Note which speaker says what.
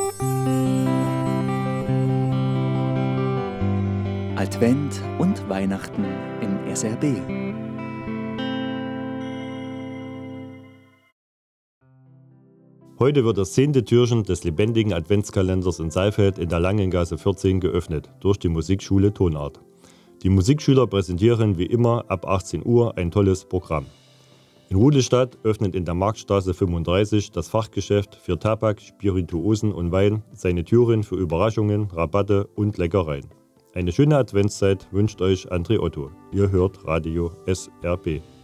Speaker 1: Advent und Weihnachten im SRB.
Speaker 2: Heute wird das 10. Türchen des lebendigen Adventskalenders in Saalfeld in der Langengasse 14 geöffnet durch die Musikschule Tonart. Die Musikschüler präsentieren wie immer ab 18 Uhr ein tolles Programm. In Rudolstadt öffnet in der Marktstraße 35 das Fachgeschäft für Tabak, Spirituosen und Wein seine Türen für Überraschungen, Rabatte und Leckereien. Eine schöne Adventszeit wünscht euch André Otto. Ihr hört Radio SRB.